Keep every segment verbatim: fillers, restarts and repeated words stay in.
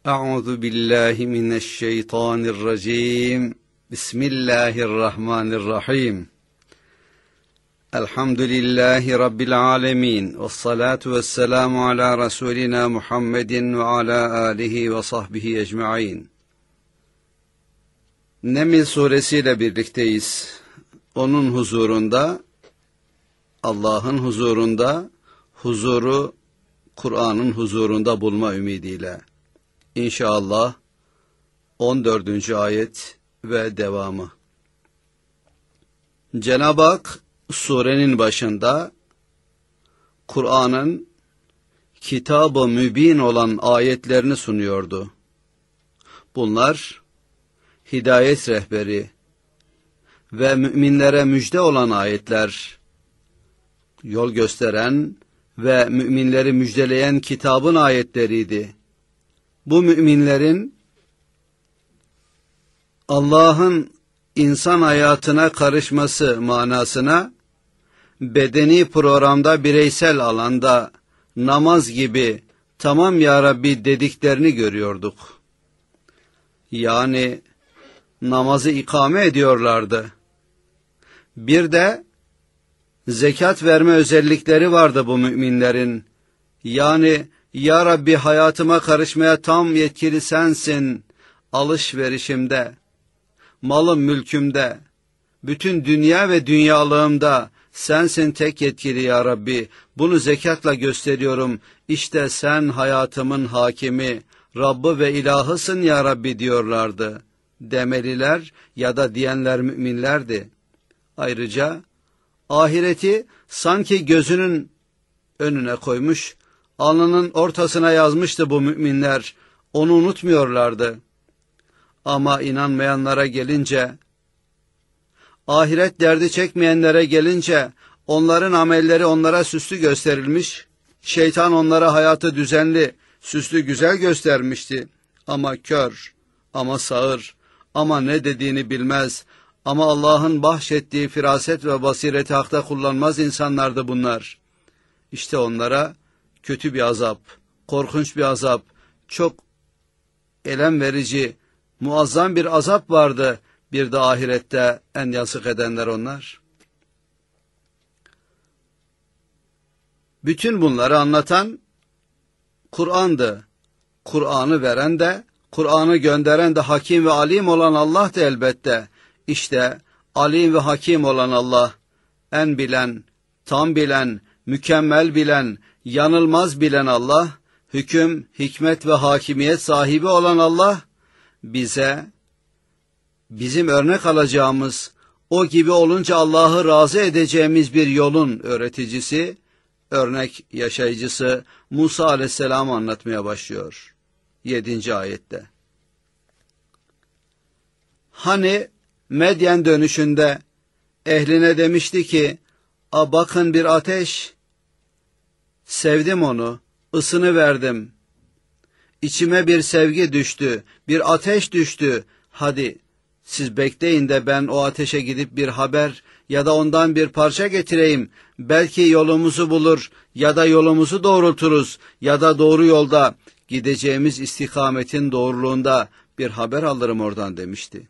Euzu billahi mineşşeytanirracim. Bismillahirrahmanirrahim. Elhamdülillahi Rabbil alemin. Vessalatu vesselamu ala Resulina Muhammedin ve ala alihi ve sahbihi ecmaîn. Neml suresiyle birlikteyiz. Onun huzurunda, Allah'ın huzurunda, huzuru Kur'an'ın huzurunda bulma ümidiyle. İnşallah on dördüncü ayet ve devamı. Cenab-ı Hak surenin başında Kur'an'ın kitab-ı mübin olan ayetlerini sunuyordu. Bunlar hidayet rehberi ve müminlere müjde olan ayetler, yol gösteren ve müminleri müjdeleyen kitabın ayetleriydi. Bu müminlerin Allah'ın insan hayatına karışması manasına bedeni programda, bireysel alanda namaz gibi tamam ya Rabbi dediklerini görüyorduk. Yani namazı ikame ediyorlardı. Bir de zekat verme özellikleri vardı bu müminlerin. Yani ya Rabbi hayatıma karışmaya tam yetkili sensin, alışverişimde, malım mülkümde, bütün dünya ve dünyalığımda sensin tek yetkili ya Rabbi, bunu zekatla gösteriyorum, işte sen hayatımın hakimi, Rabbı ve ilahısın ya Rabbi diyorlardı. Demeliler ya da diyenler müminlerdi. Ayrıca ahireti sanki gözünün önüne koymuş, alnının ortasına yazmıştı bu müminler, onu unutmuyorlardı. Ama inanmayanlara gelince, ahiret derdi çekmeyenlere gelince, onların amelleri onlara süslü gösterilmiş, şeytan onlara hayatı düzenli, süslü güzel göstermişti. Ama kör, ama sağır, ama ne dediğini bilmez, ama Allah'ın bahşettiği firaset ve basireti hakta kullanmaz insanlardı bunlar. İşte onlara kötü bir azap, korkunç bir azap, çok elem verici, muazzam bir azap vardı. Bir de ahirette en yazık edenler onlar. Bütün bunları anlatan Kur'an'dı. Kur'an'ı veren de, Kur'an'ı gönderen de hakim ve alim olan Allah'tı elbette. İşte alim ve hakim olan Allah, en bilen, tam bilen, mükemmel bilen, yanılmaz bilen Allah, hüküm, hikmet ve hakimiyet sahibi olan Allah, bize, bizim örnek alacağımız, o gibi olunca Allah'ı razı edeceğimiz bir yolun öğreticisi, örnek yaşayıcısı Musa aleyhisselam'ı anlatmaya başlıyor. Yedinci ayette. Hani Medyen dönüşünde ehline demişti ki, a bakın bir ateş, sevdim onu, ısını verdim. İçime bir sevgi düştü, bir ateş düştü. Hadi siz bekleyin de ben o ateşe gidip bir haber ya da ondan bir parça getireyim. Belki yolumuzu bulur ya da yolumuzu doğrulturuz ya da doğru yolda gideceğimiz istikametin doğruluğunda bir haber alırım oradan demişti.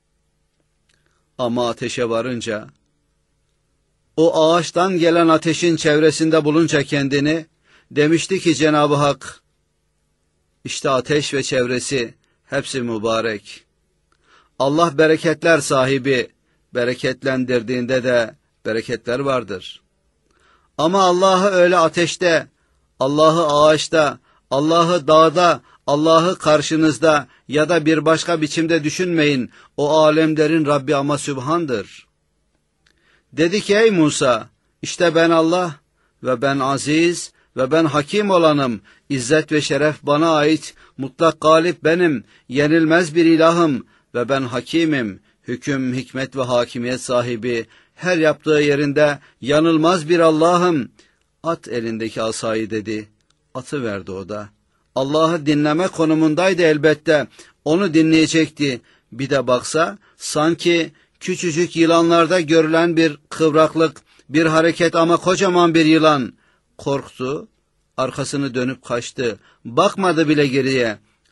Ama ateşe varınca, o ağaçtan gelen ateşin çevresinde bulunca kendini, demişti ki Cenab-ı Hak, işte ateş ve çevresi hepsi mübarek. Allah bereketler sahibi, bereketlendirdiğinde de bereketler vardır. Ama Allah'ı öyle ateşte, Allah'ı ağaçta, Allah'ı dağda, Allah'ı karşınızda ya da bir başka biçimde düşünmeyin. O alemlerin Rabbi ama Sübhan'dır. Dedi ki ey Musa, işte ben Allah ve ben aziz ve ben hakim olanım. İzzet ve şeref bana ait, mutlak galip benim, yenilmez bir ilahım ve ben hakimim. Hüküm, hikmet ve hakimiyet sahibi, her yaptığı yerinde yanılmaz bir Allah'ım. At elindeki asayı dedi. Atı verdi o da. Allah'ı dinleme konumundaydı elbette. Onu dinleyecekti. Bir de baksa sanki küçücük yılanlarda görülen bir kıvraklık, bir hareket ama kocaman bir yılan. Korktu, arkasını dönüp kaçtı. Bakmadı bile geriye.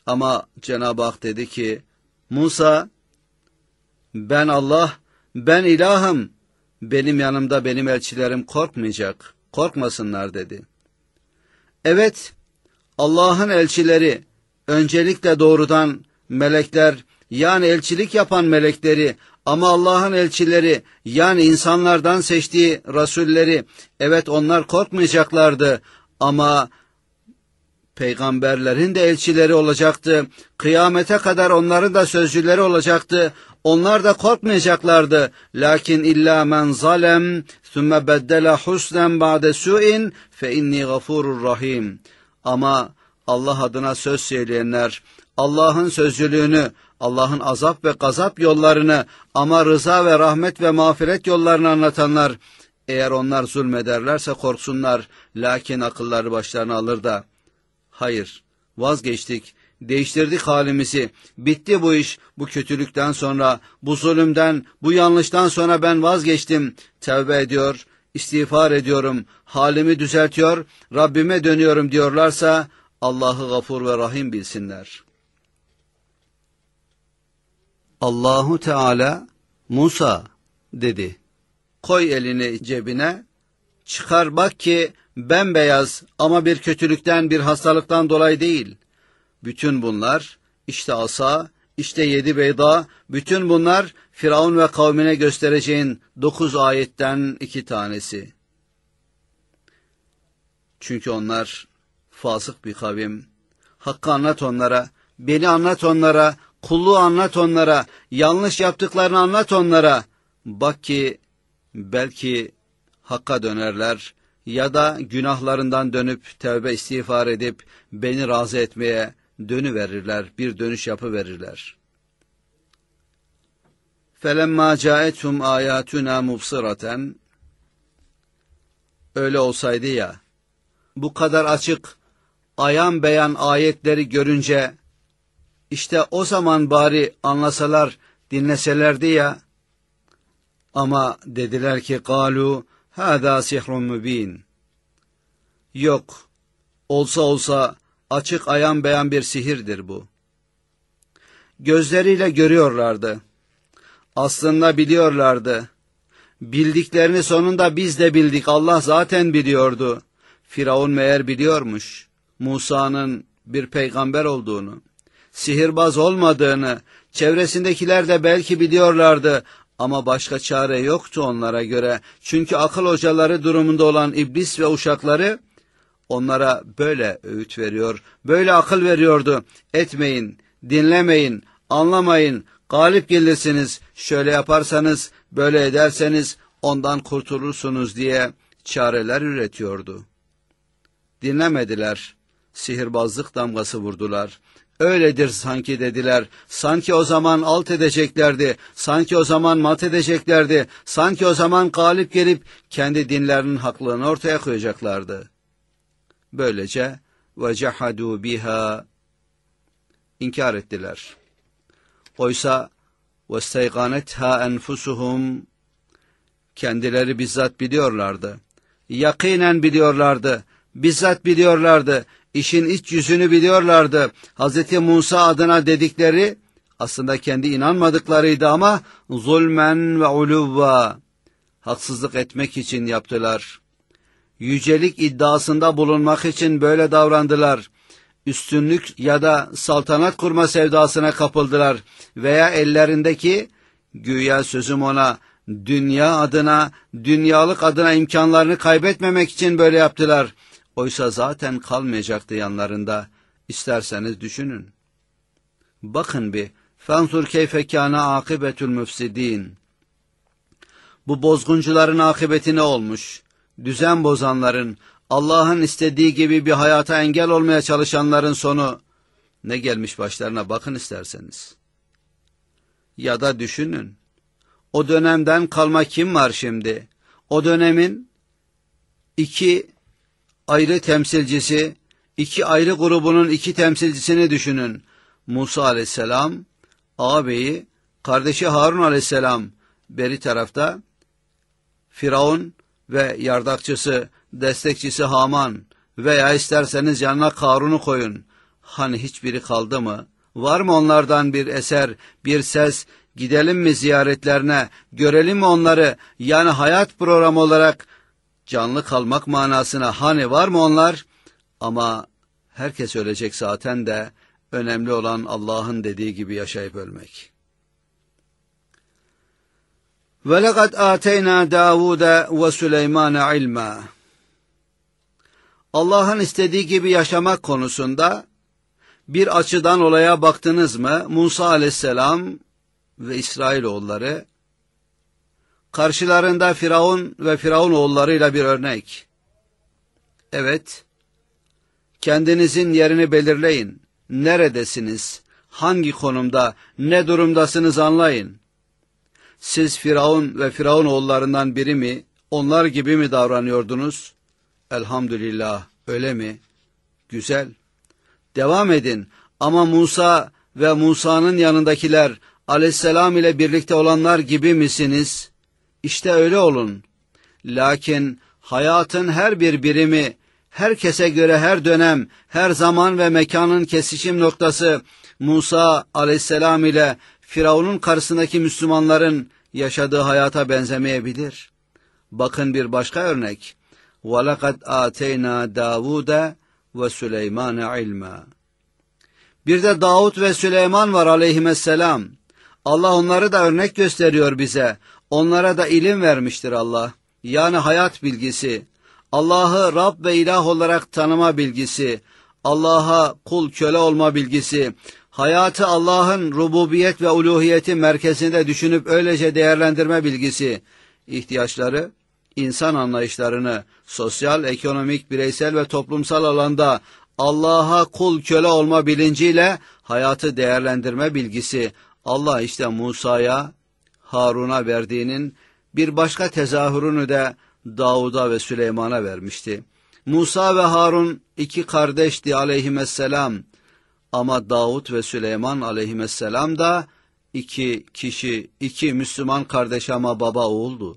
Ama Cenab-ı Hak dedi ki, Musa, ben Allah, ben ilahım, benim yanımda benim elçilerim korkmayacak, korkmasınlar dedi. Evet, Allah'ın elçileri, öncelikle doğrudan melekler, yani elçilik yapan melekleri, ama Allah'ın elçileri, yani insanlardan seçtiği rasulleri, evet onlar korkmayacaklardı, ama peygamberlerin de elçileri olacaktı. Kıyamete kadar onların da sözcüleri olacaktı. Onlar da korkmayacaklardı. Lakin illa men zalem sümme beddele husnen ba'de su'in fe inni gafurur rahim. Ama Allah adına söz söyleyenler, Allah'ın sözcülüğünü, Allah'ın azap ve gazap yollarını, ama rıza ve rahmet ve mağfiret yollarını anlatanlar, eğer onlar zulmederlerse korksunlar. Lakin akılları başlarına alır da, hayır, vazgeçtik, değiştirdik halimizi, bitti bu iş, bu kötülükten sonra, bu zulümden, bu yanlıştan sonra ben vazgeçtim, tevbe ediyor, istiğfar ediyorum, halimi düzeltiyor, Rabbime dönüyorum diyorlarsa, Allah'ı gafur ve rahim bilsinler. Allahu Teala, Musa dedi, koy elini cebine, çıkar bak ki bembeyaz, ama bir kötülükten, bir hastalıktan dolayı değil. Bütün bunlar, işte asa, işte yedi beyda, bütün bunlar Firavun ve kavmine göstereceğin dokuz ayetten iki tanesi. Çünkü onlar fasık bir kavim. Hakkı anlat onlara, beni anlat onlara, kulluğu anlat onlara, yanlış yaptıklarını anlat onlara. Bak ki belki Hakka dönerler ya da günahlarından dönüp tevbe istiğfar edip beni razı etmeye dönüverirler, bir dönüş yapıverirler. فَلَمَّا جَاءَتْهُمْ آيَاتُنَا مُبْصِرَةً. Öyle olsaydı ya, bu kadar açık, ayan beyan ayetleri görünce, işte o zaman bari anlasalar, dinleselerdi ya. Ama dediler ki, قَالُوا هَذَا سِحْرٌ مُب۪ينٌ. Yok, olsa olsa açık ayan beyan bir sihirdir bu. Gözleriyle görüyorlardı. Aslında biliyorlardı. Bildiklerini sonunda biz de bildik. Allah zaten biliyordu. Firavun meğer biliyormuş Musa'nın bir peygamber olduğunu, sihirbaz olmadığını, çevresindekiler de belki biliyorlardı. Ama başka çare yoktu onlara göre. Çünkü akıl hocaları durumunda olan iblis ve uşakları onlara böyle öğüt veriyor, böyle akıl veriyordu. Etmeyin, dinlemeyin, anlamayın, galip gelirsiniz, şöyle yaparsanız, böyle ederseniz ondan kurtulursunuz diye çareler üretiyordu. Dinlemediler, sihirbazlık damgası vurdular. Öyledir sanki dediler, sanki o zaman alt edeceklerdi, sanki o zaman mat edeceklerdi, sanki o zaman galip gelip kendi dinlerinin haklılığını ortaya koyacaklardı. Böylece وَجَحَدُوا biha, inkar ettiler. Oysa وَاسْتَيْقَانَتْهَا أَنْفُسُهُمْ, kendileri bizzat biliyorlardı, yakinen biliyorlardı, bizzat biliyorlardı, işin iç yüzünü biliyorlardı. Hazreti Musa adına dedikleri aslında kendi inanmadıklarıydı ama zulmen ve uluvva, haksızlık etmek için yaptılar. Yücelik iddiasında bulunmak için böyle davrandılar. Üstünlük ya da saltanat kurma sevdasına kapıldılar veya ellerindeki güya sözüm ona dünya adına, dünyalık adına imkanlarını kaybetmemek için böyle yaptılar. Oysa zaten kalmayacaktı yanlarında. İsterseniz düşünün. Bakın bir, فَانْظُرْ كَيْفَ كَانَ عَاقِبَةُ الْمُفْسِد۪ينَ. Bu bozguncuların akıbeti ne olmuş? Düzen bozanların, Allah'ın istediği gibi bir hayata engel olmaya çalışanların sonu ne gelmiş başlarına, bakın isterseniz. Ya da düşünün, o dönemden kalma kim var şimdi? O dönemin iki ayrı temsilcisi, iki ayrı grubunun iki temsilcisini düşünün. Musa aleyhisselam, ağabeyi, kardeşi Harun aleyhisselam, beri tarafta Firavun ve yardakçısı, destekçisi Haman veya isterseniz yanına Karun'u koyun. Hani hiçbiri kaldı mı? Var mı onlardan bir eser, bir ses? Gidelim mi ziyaretlerine, görelim mi onları? Yani hayat programı olarak canlı kalmak manasına hani var mı onlar? Ama herkes ölecek zaten de, önemli olan Allah'ın dediği gibi yaşayıp ölmek. وَلَقَدْ آتَيْنَا دَاوُودَ وَسُلَيْمَانَ عِلْمًا. Allah'ın istediği gibi yaşamak konusunda bir açıdan olaya baktınız mı, Musa aleyhisselam ve İsrailoğulları, karşılarında Firavun ve Firavun oğullarıyla bir örnek. Evet, kendinizin yerini belirleyin. Neredesiniz? Hangi konumda, ne durumdasınız anlayın. Siz Firavun ve Firavun oğullarından biri mi, onlar gibi mi davranıyordunuz? Elhamdülillah, öyle mi? Güzel. Devam edin. Ama Musa ve Musa'nın yanındakiler, aleyhisselam ile birlikte olanlar gibi misiniz? İşte öyle olun. Lakin hayatın her bir birimi, herkese göre her dönem, her zaman ve mekanın kesişim noktası, Musa aleyhisselam ile Firavun'un karşısındaki Müslümanların yaşadığı hayata benzemeyebilir. Bakın bir başka örnek. وَلَقَدْ آتَيْنَا دَاوُودَ وَسُلَيْمَانَ عِلْمًا. Bir de Davud ve Süleyman var aleyhisselam. Allah onları da örnek gösteriyor bize. Onlara da ilim vermiştir Allah. Yani hayat bilgisi, Allah'ı Rab ve ilah olarak tanıma bilgisi, Allah'a kul köle olma bilgisi, hayatı Allah'ın rububiyet ve uluhiyeti merkezinde düşünüp öylece değerlendirme bilgisi, ihtiyaçları, insan anlayışlarını sosyal, ekonomik, bireysel ve toplumsal alanda Allah'a kul köle olma bilinciyle hayatı değerlendirme bilgisi, Allah işte Musa'ya, Harun'a verdiğinin bir başka tezahürünü de Davud'a ve Süleyman'a vermişti. Musa ve Harun iki kardeşti aleyhisselam. Ama Davud ve Süleyman aleyhisselam da iki kişi, iki Müslüman kardeş ama baba oğuldu.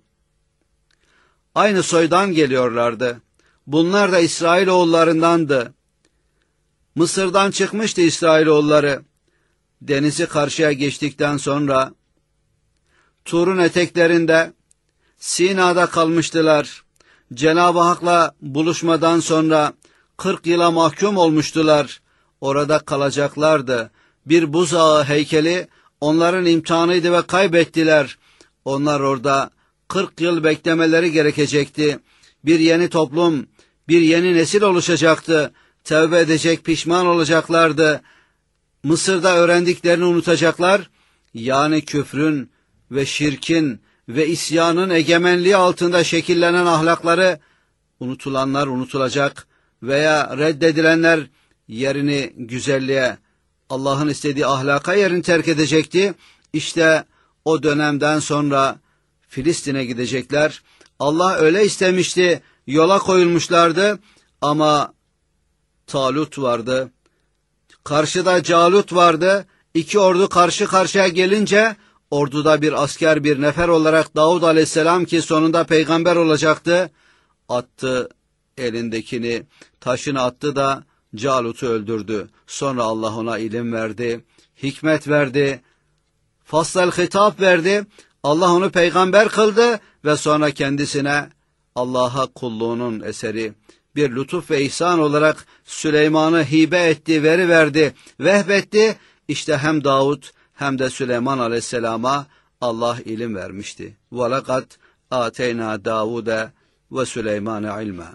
Aynı soydan geliyorlardı. Bunlar da İsrailoğullarındandı. Mısır'dan çıkmıştı İsrailoğulları. Denizi karşıya geçtikten sonra Tur'un eteklerinde Sina'da kalmıştılar. Cenab-ı Hak'la buluşmadan sonra kırk yıla mahkum olmuştular. Orada kalacaklardı. Bir buzağı heykeli onların imtihanıydı ve kaybettiler. Onlar orada kırk yıl beklemeleri gerekecekti. Bir yeni toplum, bir yeni nesil oluşacaktı. Tevbe edecek, pişman olacaklardı. Mısır'da öğrendiklerini unutacaklar. Yani küfrün ve şirkin ve isyanın egemenliği altında şekillenen ahlakları, unutulanlar unutulacak veya reddedilenler yerini güzelliğe, Allah'ın istediği ahlaka yerini terk edecekti. İşte o dönemden sonra Filistin'e gidecekler. Allah öyle istemişti, yola koyulmuşlardı ama Talut vardı. Karşıda Calut vardı. İki ordu karşı karşıya gelince orduda bir asker, bir nefer olarak Davud aleyhisselam ki sonunda peygamber olacaktı, attı elindekini, taşını attı da Calut'u öldürdü. Sonra Allah ona ilim verdi, hikmet verdi, fasl-ı hitap verdi. Allah onu peygamber kıldı ve sonra kendisine Allah'a kulluğunun eseri, bir lütuf ve ihsan olarak Süleyman'ı hibe etti, veri verdi, vehbetti. İşte hem Davud hem de Süleyman aleyhisselama Allah ilim vermişti. وَلَقَدْ آتَيْنَا دَاوُدَ وَسُلَيْمَانَ عِلْمًا.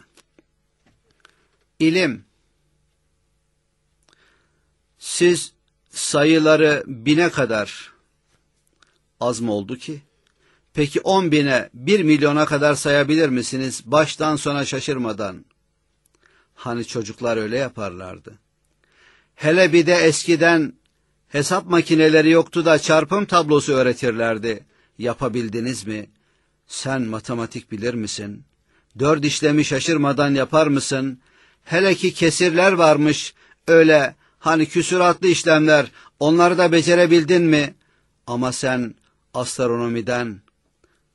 İlim. Siz sayıları bine kadar az mı oldu ki? Peki on bine, bir milyona kadar sayabilir misiniz? Baştan sona şaşırmadan. Hani çocuklar öyle yaparlardı. Hele bir de eskiden hesap makineleri yoktu da çarpım tablosu öğretirlerdi. Yapabildiniz mi? Sen matematik bilir misin? Dört işlemi şaşırmadan yapar mısın? Hele ki kesirler varmış, öyle hani küsuratlı işlemler, onları da becerebildin mi? Ama sen astronomiden,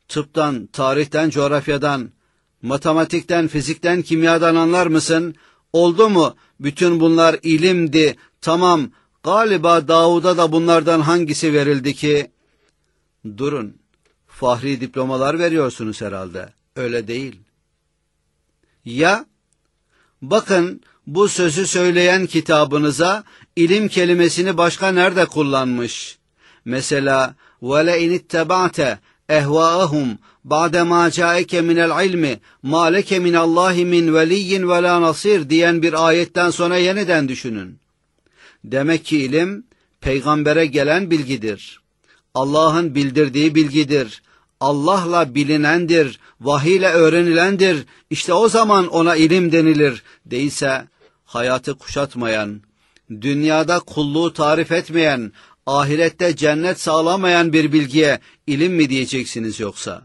tıptan, tarihten, coğrafyadan, matematikten, fizikten, kimyadan anlar mısın? Oldu mu? Bütün bunlar ilimdi. Tamam, galiba Davud'a da bunlardan hangisi verildi ki? Durun, fahri diplomalar veriyorsunuz herhalde. Öyle değil. Ya, bakın bu sözü söyleyen kitabınıza ilim kelimesini başka nerede kullanmış? Mesela وَلَاِنِ اتَّبَعْتَ اَهْوَاءَهُمْ بَعْدَ مَا جَاءَكَ مِنَ الْعِلْمِ مَا لَكَ مِنَ اللّٰهِ مِنْ وَلِيٍّ وَلَا نَصِيرٍ diyen bir ayetten sonra yeniden düşünün. Demek ki ilim peygambere gelen bilgidir. Allah'ın bildirdiği bilgidir. Allah'la bilinendir, vahiyle öğrenilendir. İşte o zaman ona ilim denilir. Değilse hayatı kuşatmayan, dünyada kulluğu tarif etmeyen, ahirette cennet sağlamayan bir bilgiye ilim mi diyeceksiniz yoksa?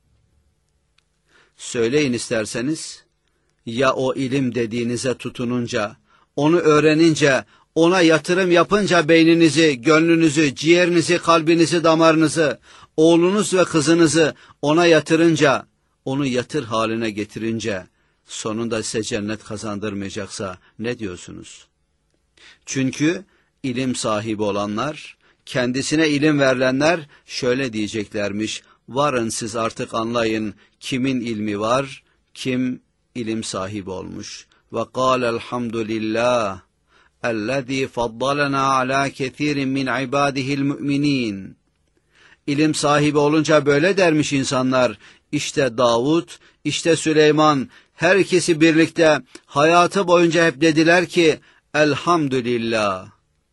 Söyleyin isterseniz, ya o ilim dediğinize tutununca, onu öğrenince, ona yatırım yapınca beyninizi, gönlünüzü, ciğerinizi, kalbinizi, damarınızı, oğlunuz ve kızınızı ona yatırınca, onu yatır haline getirince, sonunda size cennet kazandırmayacaksa ne diyorsunuz? Çünkü ilim sahibi olanlar, kendisine ilim verilenler şöyle diyeceklermiş: varın siz artık anlayın kimin ilmi var, kim ilim sahibi olmuş. Ve kâle elhamdülillah ellezî faddalena alâ kethirin min ibâdihil mü'minîn. İlim sahibi olunca böyle dermiş insanlar. İşte Davud, işte Süleyman, her ikisi birlikte hayatı boyunca hep dediler ki elhamdülillah.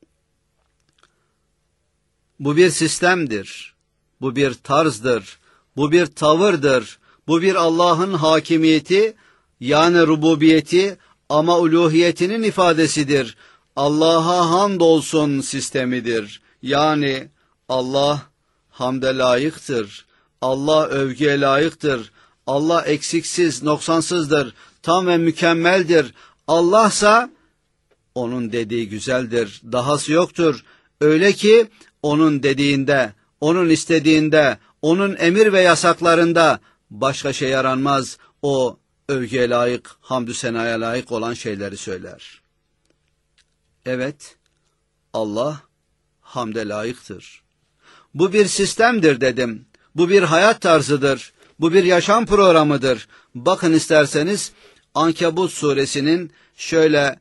Bu bir sistemdir, bu bir tarzdır, bu bir tavırdır, bu bir Allah'ın hakimiyeti, yani rububiyeti ama uluhiyetinin ifadesidir. Allah'a hamdolsun sistemidir. Yani Allah hamde layıktır, Allah övgüye layıktır, Allah eksiksiz, noksansızdır, tam ve mükemmeldir. Allah'sa onun dediği güzeldir, dahası yoktur. Öyle ki onun dediğinde, onun istediğinde, onun emir ve yasaklarında başka şey aranmaz. O övgüye layık, hamdü senaya layık olan şeyleri söyler. Evet, Allah hamde layıktır. Bu bir sistemdir dedim. Bu bir hayat tarzıdır. Bu bir yaşam programıdır. Bakın isterseniz Ankebut suresinin şöyle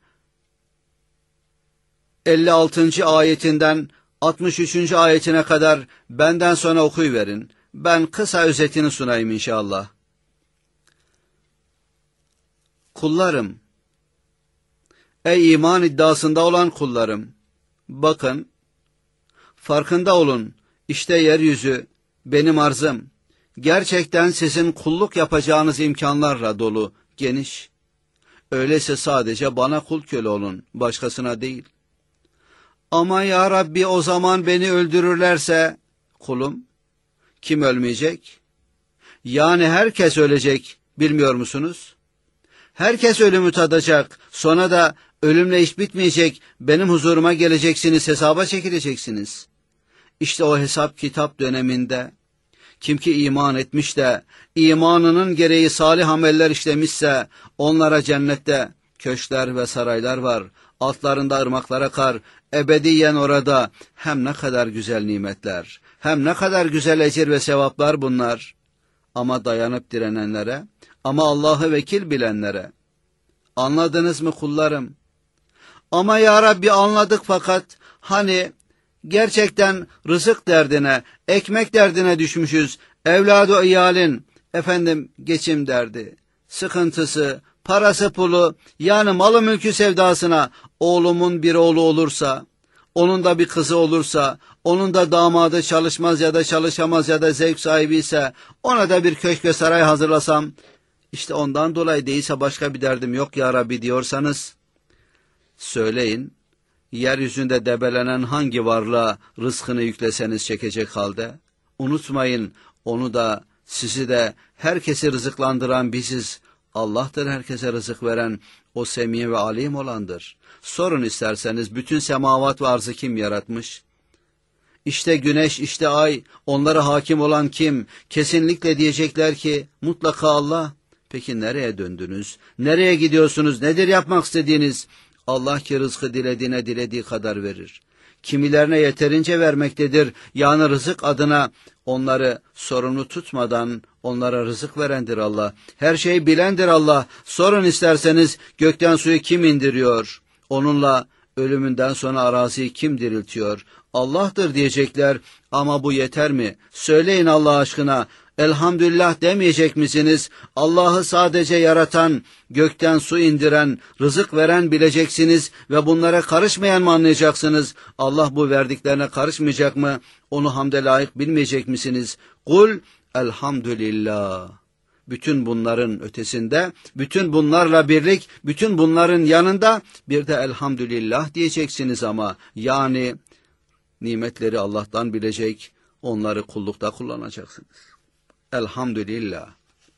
elli altıncı ayetinden altmış üçüncü ayetine kadar benden sonra okuyuverin. Ben kısa özetini sunayım inşallah. Kullarım, ey iman iddiasında olan kullarım, bakın, farkında olun, işte yeryüzü benim arzım, gerçekten sizin kulluk yapacağınız imkanlarla dolu, geniş. Öyleyse sadece bana kul köle olun, başkasına değil. Ama ya Rabbi o zaman beni öldürürlerse, kulum, kim ölmeyecek? Yani herkes ölecek, bilmiyor musunuz? Herkes ölümü tadacak, sonra da ölümle iş bitmeyecek, benim huzuruma geleceksiniz, hesaba çekileceksiniz. İşte o hesap kitap döneminde, kim ki iman etmiş de, imanının gereği salih ameller işlemişse, onlara cennette köşkler ve saraylar var, altlarında ırmaklar akar, ebediyen orada, hem ne kadar güzel nimetler, hem ne kadar güzel ecir ve sevaplar bunlar. Ama dayanıp direnenlere, ama Allah'ı vekil bilenlere, anladınız mı kullarım? Ama ya Rabbi anladık fakat, hani gerçekten rızık derdine, ekmek derdine düşmüşüz, evladı iyalin, efendim geçim derdi, sıkıntısı, parası pulu, yani malı mülkü sevdasına, oğlumun bir oğlu olursa, onun da bir kızı olursa, onun da damadı çalışmaz ya da çalışamaz ya da zevk sahibi ise, ona da bir köşk ve saray hazırlasam, işte ondan dolayı değilse başka bir derdim yok ya Rabbi diyorsanız, söyleyin, yeryüzünde debelenen hangi varlığa rızkını yükleseniz çekecek halde, unutmayın, onu da, sizi de, herkesi rızıklandıran biziz. Allah'tır herkese rızık veren, o semi ve alim olandır. Sorun isterseniz, bütün semavat ve arzı kim yaratmış? İşte güneş, işte ay, onlara hakim olan kim? Kesinlikle diyecekler ki, mutlaka Allah. Peki nereye döndünüz? Nereye gidiyorsunuz? Nedir yapmak istediğiniz? Allah ki rızkı dilediğine dilediği kadar verir. Kimilerine yeterince vermektedir. Yani rızık adına onları sorumlu tutmadan onlara rızık verendir Allah. Her şeyi bilendir Allah. Sorun isterseniz gökten suyu kim indiriyor? Onunla ölümünden sonra araziyi kim diriltiyor? Allah'tır diyecekler. Ama bu yeter mi? Söyleyin Allah aşkına. Elhamdülillah demeyecek misiniz? Allah'ı sadece yaratan, gökten su indiren, rızık veren bileceksiniz ve bunlara karışmayan mı anlayacaksınız? Allah bu verdiklerine karışmayacak mı? Onu hamde layık bilmeyecek misiniz? Kul elhamdülillah. Bütün bunların ötesinde, bütün bunlarla birlik, bütün bunların yanında bir de elhamdülillah diyeceksiniz ama yani nimetleri Allah'tan bilecek, onları kullukta kullanacaksınız. Elhamdülillah.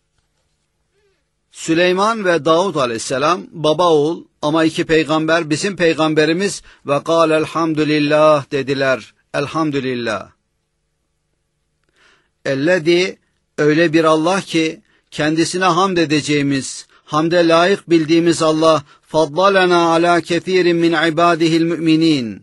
Süleyman ve Davud aleyhisselam baba oğul ama iki peygamber bizim peygamberimiz ve kâle elhamdülillah dediler. Elhamdülillah. Ellezî öyle bir Allah ki kendisine hamd edeceğimiz, hamde layık bildiğimiz Allah faddalena ala kethirin min ibadihil müminin.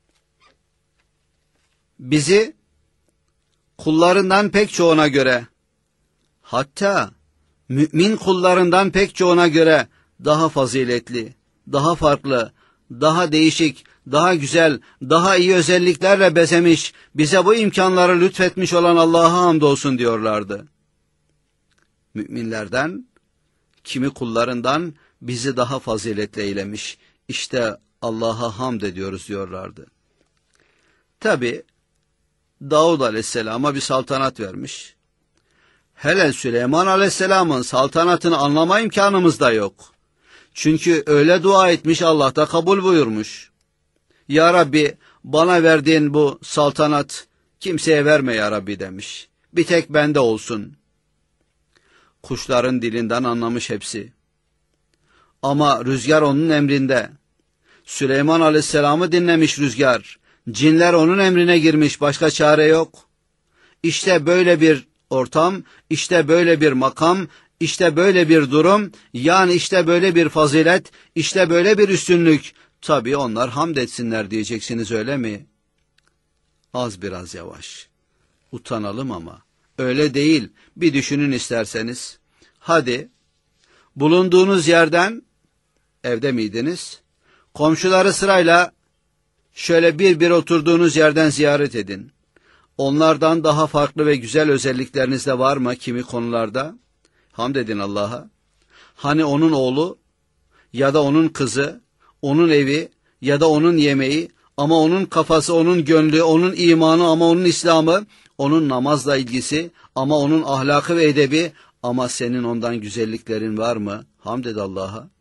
Bizi kullarından pek çoğuna göre, hatta mümin kullarından pek çoğuna göre daha faziletli, daha farklı, daha değişik, daha güzel, daha iyi özelliklerle bezemiş, bize bu imkanları lütfetmiş olan Allah'a hamdolsun diyorlardı. Müminlerden, kimi kullarından bizi daha faziletli eylemiş, İşte Allah'a hamd ediyoruz diyorlardı. Tabi, Davud aleyhisselama bir saltanat vermiş. Hele Süleyman aleyhisselamın saltanatını anlama imkanımız da yok. Çünkü öyle dua etmiş, Allah da kabul buyurmuş. Ya Rabbi, bana verdiğin bu saltanat kimseye verme ya Rabbi demiş. Bir tek bende olsun. Kuşların dilinden anlamış hepsi. Ama rüzgar onun emrinde. Süleyman aleyhisselamı dinlemiş rüzgar. Cinler onun emrine girmiş, başka çare yok. İşte böyle bir ortam, işte böyle bir makam, işte böyle bir durum, yani işte böyle bir fazilet, işte böyle bir üstünlük. Tabii onlar hamd etsinler diyeceksiniz, öyle mi? Az biraz yavaş. Utanalım ama. Öyle değil. Bir düşünün isterseniz. Hadi, bulunduğunuz yerden, evde miydiniz? Komşuları sırayla şöyle bir bir oturduğunuz yerden ziyaret edin. Onlardan daha farklı ve güzel özellikleriniz de var mı kimi konularda? Hamd edin Allah'a. Hani onun oğlu ya da onun kızı, onun evi ya da onun yemeği ama onun kafası, onun gönlü, onun imanı ama onun İslam'ı, onun namazla ilgisi ama onun ahlakı ve edebi ama senin ondan güzelliklerin var mı? Hamd et Allah'a.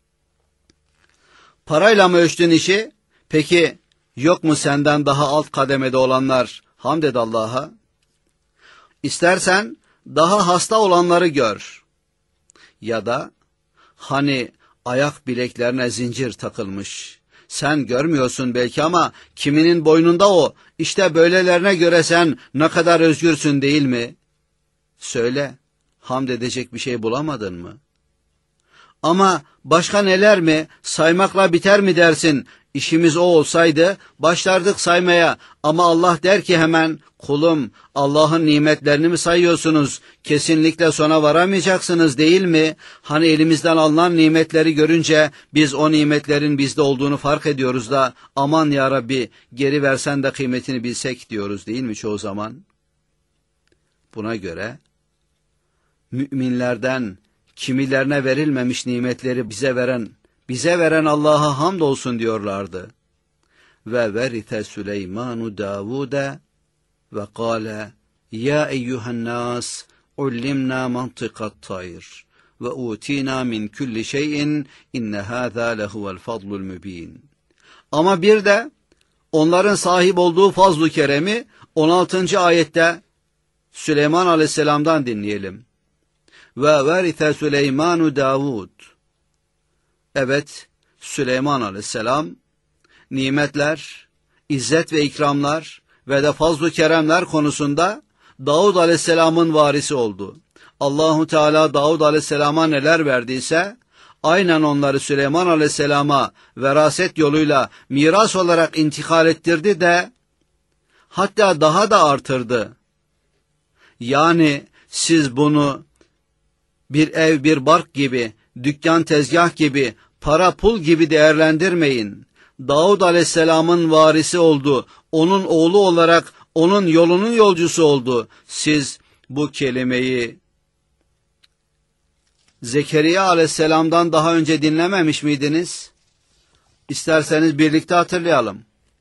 Parayla mı ölçtün işi? Peki yok mu senden daha alt kademede olanlar? Hamd et Allah'a. İstersen daha hasta olanları gör. Ya da hani ayak bileklerine zincir takılmış. Sen görmüyorsun belki ama kiminin boynunda o. İşte böylelerine göre sen ne kadar özgürsün değil mi? Söyle, hamd edecek bir şey bulamadın mı? Ama başka neler mi? Saymakla biter mi dersin? İşimiz o olsaydı başlardık saymaya ama Allah der ki hemen, kulum Allah'ın nimetlerini mi sayıyorsunuz? Kesinlikle sona varamayacaksınız değil mi? Hani elimizden alınan nimetleri görünce biz o nimetlerin bizde olduğunu fark ediyoruz da aman ya Rabbi geri versen de kıymetini bilsek diyoruz değil mi çoğu zaman? Buna göre müminlerden kimilerine verilmemiş nimetleri bize veren Bize veren Allah'a hamdolsun diyorlardı. Ve verithe Süleymanu Davud'e ve kâle ya eyyühen nâs ullimna mantıkat tayr ve utina min kulli şeyin inne hâzâ lehuvel fadlul mübîn. Ama bir de onların sahip olduğu fazl-ı keremi on altıncı ayette Süleyman aleyhisselamdan dinleyelim. Ve verithe Süleymanu Davud. Evet, Süleyman aleyhisselam nimetler, izzet ve ikramlar ve de fazl-ı keremler konusunda Davud aleyhisselamın varisi oldu. Allahu Teala Davud Aleyhisselam'a neler verdiyse, aynen onları Süleyman Aleyhisselam'a veraset yoluyla miras olarak intikal ettirdi de, hatta daha da artırdı. Yani siz bunu bir ev, bir bark gibi, dükkan, tezgah gibi, para, pul gibi değerlendirmeyin. Davud Aleyhisselam'ın varisi oldu. Onun oğlu olarak onun yolunun yolcusu oldu. Siz bu kelimeyi Zekeriya Aleyhisselam'dan daha önce dinlememiş miydiniz? İsterseniz birlikte hatırlayalım.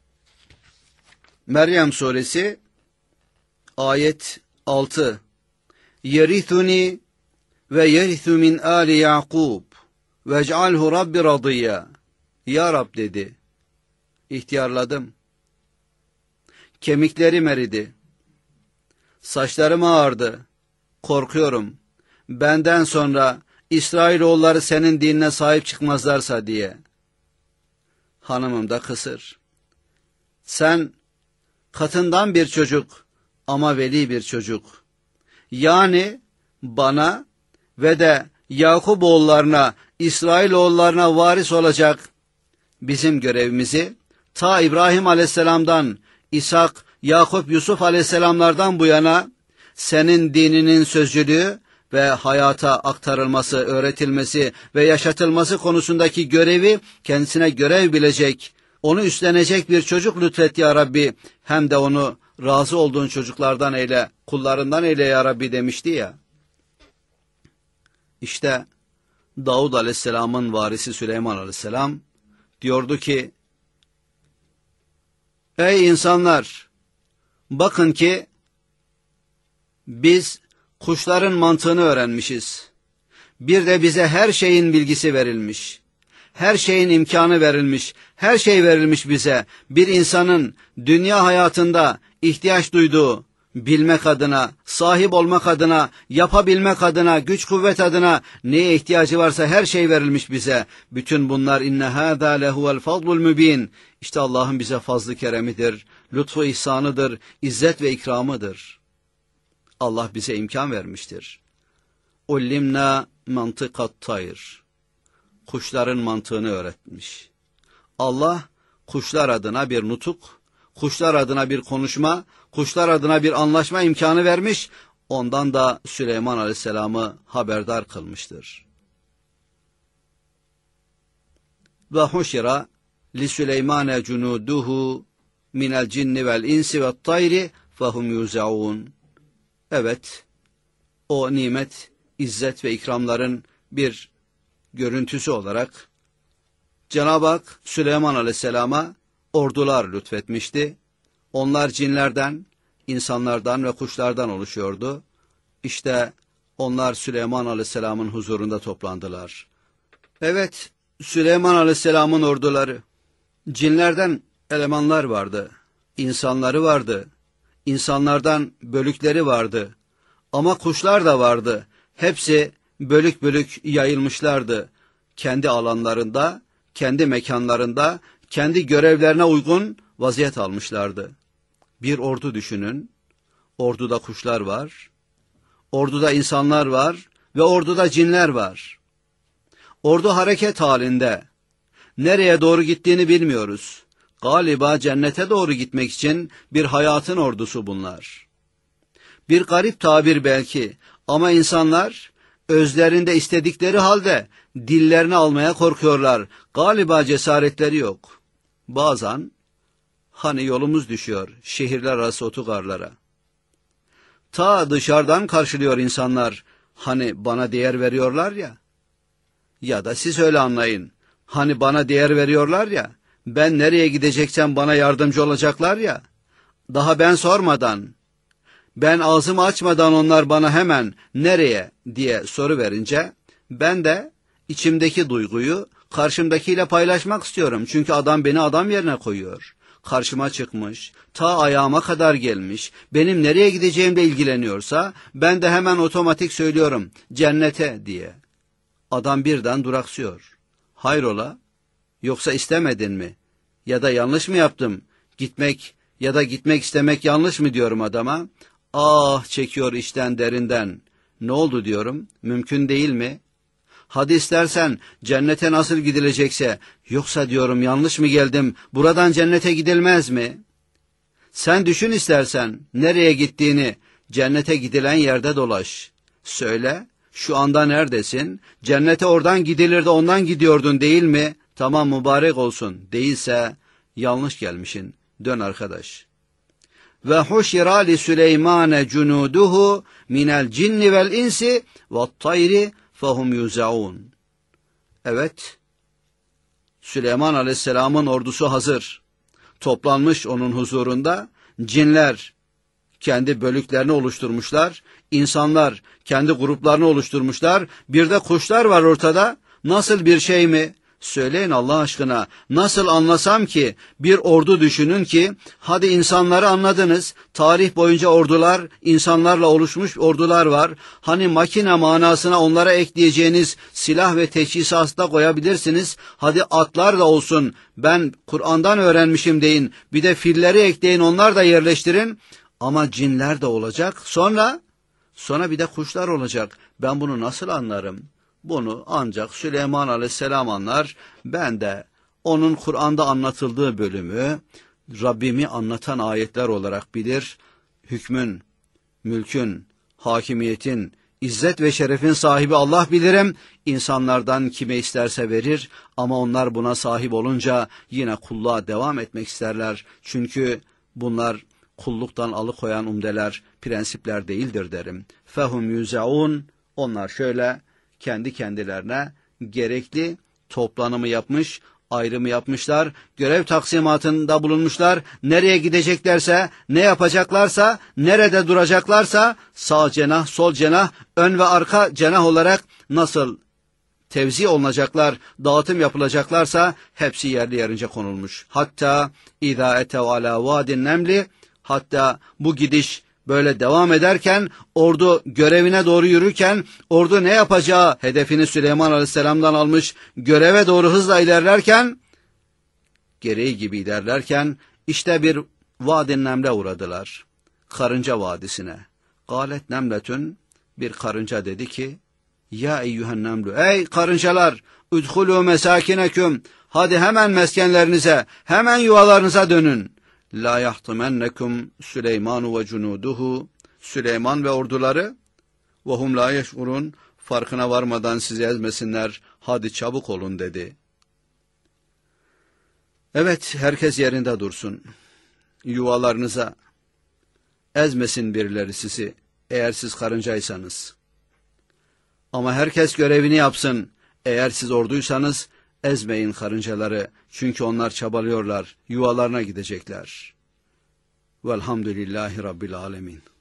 Meryem suresi ayet altı. Yerithuni ve yerithu min ali Yakub vec'alhu rabbi radiyya. Ya Rab dedi. İhtiyarladım. Kemiklerim eridi. Saçlarım ağardı. Korkuyorum. Benden sonra İsrailoğulları senin dinine sahip çıkmazlarsa diye. Hanımım da kısır. Sen katından bir çocuk ama veli bir çocuk. Yani bana ve de Yakup oğullarına, İsrailoğullarına varis olacak bizim görevimizi ta İbrahim Aleyhisselam'dan, İshak, Yakup, Yusuf Aleyhisselamlardan bu yana senin dininin sözcülüğü ve hayata aktarılması, öğretilmesi ve yaşatılması konusundaki görevi kendisine görev bilecek, onu üstlenecek bir çocuk lütfet ya Rabbi, hem de onu razı olduğun çocuklardan eyle, kullarından eyle ya Rabbi demişti ya. İşte Davud Aleyhisselam'ın varisi Süleyman Aleyhisselam diyordu ki, ey insanlar, bakın ki biz kuşların mantığını öğrenmişiz. Bir de bize her şeyin bilgisi verilmiş. Her şeyin imkanı verilmiş. Her şey verilmiş bize. Bir insanın dünya hayatında ihtiyaç duyduğu, bilmek adına, sahip olmak adına, yapabilmek adına, güç kuvvet adına neye ihtiyacı varsa her şey verilmiş bize. Bütün bunlar inne hâzâ lehuvel fadlul mübin. İşte Allah'ın bize fazlı keremidir, lütfu ihsanıdır, izzet ve ikramıdır. Allah bize imkan vermiştir. Ullimna mantıkat tayr. Kuşların mantığını öğretmiş. Allah kuşlar adına bir nutuk, kuşlar adına bir konuşma, kuşlar adına bir anlaşma imkanı vermiş. Ondan da Süleyman Aleyhisselam'ı haberdar kılmıştır. Ve huşira li Süleymane cunuduhu minel cinni vel insi ve tayri fehum yuzaun. Evet, o nimet, izzet ve ikramların bir görüntüsü olarak Cenab-ı Hak Süleyman Aleyhisselam'a ordular lütfetmişti. Onlar cinlerden, insanlardan ve kuşlardan oluşuyordu. İşte onlar Süleyman Aleyhisselam'ın huzurunda toplandılar. Evet, Süleyman Aleyhisselam'ın orduları. Cinlerden elemanlar vardı, insanları vardı, insanlardan bölükleri vardı. Ama kuşlar da vardı. Hepsi bölük bölük yayılmışlardı. Kendi alanlarında, kendi mekanlarında, kendi görevlerine uygun vaziyet almışlardı. Bir ordu düşünün. Orduda kuşlar var, orduda insanlar var ve orduda cinler var. Ordu hareket halinde. Nereye doğru gittiğini bilmiyoruz. Galiba cennete doğru gitmek için bir hayatın ordusu bunlar. Bir garip tabir belki ama insanlar özlerinde istedikleri halde dillerini almaya korkuyorlar. Galiba cesaretleri yok. Bazen hani yolumuz düşüyor şehirler arası otogarlara. Ta dışarıdan karşılıyor insanlar. Hani bana değer veriyorlar ya. Ya da siz öyle anlayın. Hani bana değer veriyorlar ya. Ben nereye gideceksem bana yardımcı olacaklar ya. Daha ben sormadan, ben ağzımı açmadan onlar bana hemen nereye diye soru verince, ben de içimdeki duyguyu karşımdakiyle paylaşmak istiyorum. Çünkü adam beni adam yerine koyuyor. Karşıma çıkmış, ta ayağıma kadar gelmiş, benim nereye gideceğimle ilgileniyorsa, ben de hemen otomatik söylüyorum, cennete diye. Adam birden duraksıyor. Hayrola? Yoksa istemedin mi? Ya da yanlış mı yaptım? Gitmek ya da gitmek istemek yanlış mı diyorum adama? Ah çekiyor içten derinden. Ne oldu diyorum, mümkün değil mi? Hadi istersen cennete nasıl gidilecekse, yoksa diyorum yanlış mı geldim, buradan cennete gidilmez mi? Sen düşün istersen, nereye gittiğini, cennete gidilen yerde dolaş. Söyle, şu anda neredesin? Cennete oradan gidilir de ondan gidiyordun değil mi? Tamam, mübarek olsun. Değilse yanlış gelmişsin. Dön arkadaş. Ve huşira li Süleymane cunuduhu minel cinni vel insi ve tayri fehum yuzaun. Evet, Süleyman Aleyhisselam'ın ordusu hazır. Toplanmış onun huzurunda. Cinler kendi bölüklerini oluşturmuşlar. İnsanlar kendi gruplarını oluşturmuşlar. Bir de kuşlar var ortada. Nasıl bir şey mi? Söyleyin Allah aşkına. Nasıl anlasam ki? Bir ordu düşünün ki, hadi insanları anladınız. Tarih boyunca ordular, insanlarla oluşmuş ordular var. Hani makine manasına onlara ekleyeceğiniz silah ve teçhizat da koyabilirsiniz. Hadi atlar da olsun. Ben Kur'an'dan öğrenmişim deyin. Bir de filleri ekleyin, onlar da yerleştirin. Ama cinler de olacak. Sonra, sonra bir de kuşlar olacak. Ben bunu nasıl anlarım? Bunu ancak Süleyman Aleyhisselam anlar. Ben de onun Kur'an'da anlatıldığı bölümü Rabbimi anlatan ayetler olarak bilir. Hükmün, mülkün, hakimiyetin, izzet ve şerefin sahibi Allah bilirim. İnsanlardan kime isterse verir ama onlar buna sahip olunca yine kulluğa devam etmek isterler. Çünkü bunlar kulluktan alıkoyan umdeler, prensipler değildir derim. Fehum yuzaun, onlar şöyle kendi kendilerine gerekli toplanımı yapmış, ayrımı yapmışlar, görev taksimatında bulunmuşlar, nereye gideceklerse, ne yapacaklarsa, nerede duracaklarsa, sağ cenah, sol cenah, ön ve arka cenah olarak nasıl tevzi olunacaklar, dağıtım yapılacaklarsa, hepsi yerli yerince konulmuş. Hatta اِذَا اَتَوْ عَلَى وَادِ النَّمْلِ, hatta bu gidiş böyle devam ederken, ordu görevine doğru yürürken, ordu ne yapacağı hedefini Süleyman Aleyhisselam'dan almış, göreve doğru hızla ilerlerken, gereği gibi ilerlerken, işte bir Vadi Nemle uğradılar. Karınca Vadisi'ne. Galet nemletün, bir karınca dedi ki, ya eyyühen nemlü, ey karıncalar, udhulû mesâkineküm, hadi hemen meskenlerinize, hemen yuvalarınıza dönün. La yahtimennekum Süleymanu ve cunuduhu, Süleyman ve orduları ve hum la yeş'urun, farkına varmadan sizi ezmesinler, hadi çabuk olun dedi. Evet, herkes yerinde dursun. Yuvalarınıza, ezmesin birileri sizi eğer siz karıncaysanız. Ama herkes görevini yapsın. Eğer siz orduysanız ezmeyin karıncaları. Çünkü onlar çabalıyorlar. Yuvalarına gidecekler. Velhamdülillahi Rabbil Alemin.